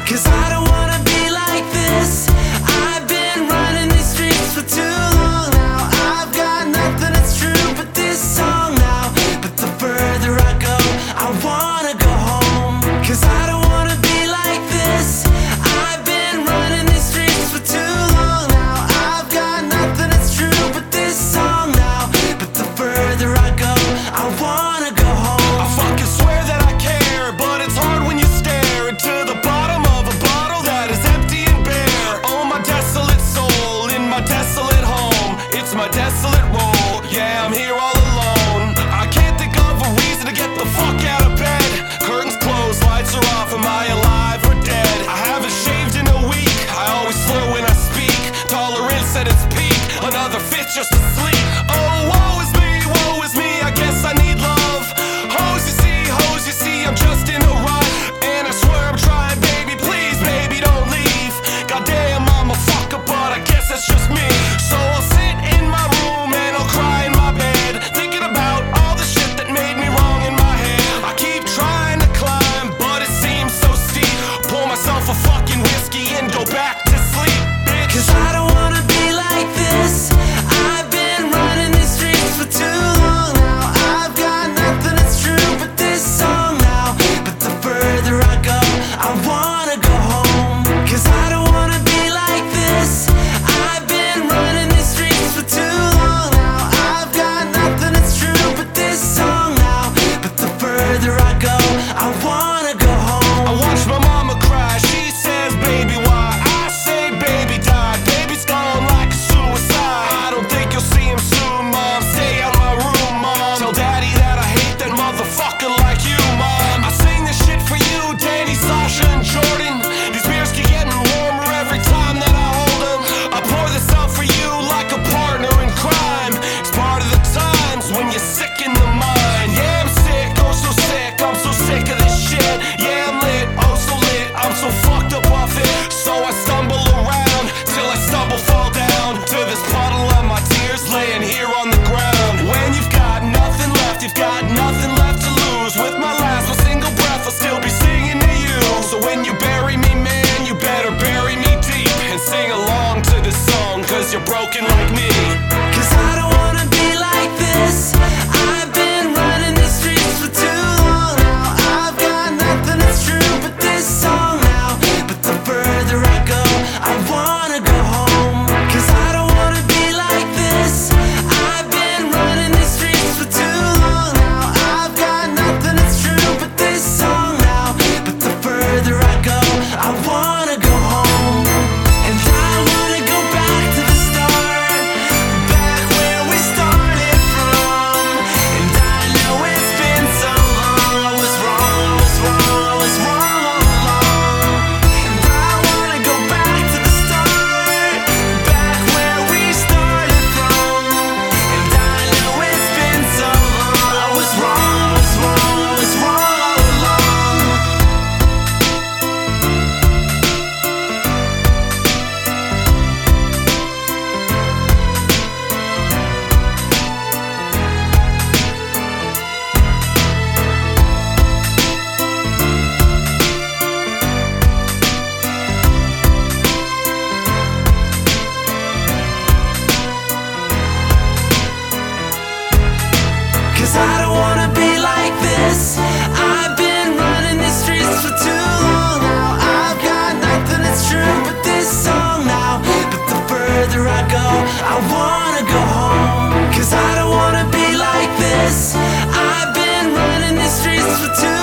'Cause I don't wanna be like this. I've been running these streets for too long now. I've got nothing that's true but this song now. But the further I go, I wanna go home. 'Cause I don't wanna be like this. I've been running these streets for too long now. I've got nothing that's true but this song now. But the further I go, I wanna go home. I fucking swear that I care, but it's hard when you stare into the bottom of a bottle that is empty and bare. Oh, my desolate soul in my desolate home. It's my desolate role. Yeah, I'm here all alone. I can't think of a reason to get the fuck out of bed. Curtains closed, lights are off. Am I alive or dead? I haven't shaved in a week. I always slur when I speak. Tolerance at its peak. Another fit just to sleep. Oh, woe is me, woe is me. I guess I need love. Hoes you see, I'm just in a rut. And I swear I'm trying, baby, please, baby, don't leave. Goddamn, I'm a fucker, but I guess that's just me. So I'll sit in my room and I'll cry in my bed, thinking about all the shit that made me wrong in my head. I keep trying to climb, but it seems so steep. Pour myself a fucking whiskey and go back to sleep, bitch. 'Cause I don't wanna be like this. I've been running these streets for too long now. I've got nothing that's true but this song now. But the further I go, I wanna go home. 'Cause I don't wanna be like this. I've been running these streets for too long now. I've got nothing that's true but this song now. But the further I go, I wanna go home. I watch my mama cry, she says, baby, why? I say, baby died, baby's gone like a suicide. I don't think you'll see him soon, mom, stay out my room, mom. Tell daddy that I hate that motherfucker like you, mom. I sing this shit for you, Danny, Sasha, and Jordan. These beers keep getting warmer every time that I hold them. I pour this out for you like a partner in crime. It's part of the times when you're sick in the mind. Yeah, I'm sick, oh so sick, I'm so sick of this shit. Yeah, I'm lit, oh so lit, I'm so fucked up off it. So I stumble around, till I stumble, fall down to this puddle of my tears laying here on the ground. When you've got nothing left, you've got nothing left to lose. With my last one single breath, I'll still be singing to you. So when you bury me, man, you better bury me deep. And sing along to this song, 'cause you're broken like me. 'Cause I don't wanna be like this. I've been running these streets for too long now. I've got nothing that's true but this song now. But the further I go, I wanna go home. 'Cause I don't wanna be like this. I've been running these streets for too long now. I've got nothing that's true but this song now. But the further I go, I wanna go home. And I wanna go back to the start, back where we started from. And I know it's been so long. I was wrong, I was wrong, I was wrong all along. And I wanna go back to the start, back where we started from. And I know it's been so long. I was wrong, I was wrong, I was wrong all along. 'Cause I don't wanna be like this. I've been running these streets for too long now. I've got nothing that's true but this song now. But the further I go, I wanna go home. 'Cause I don't wanna be like this. I've been running these streets for too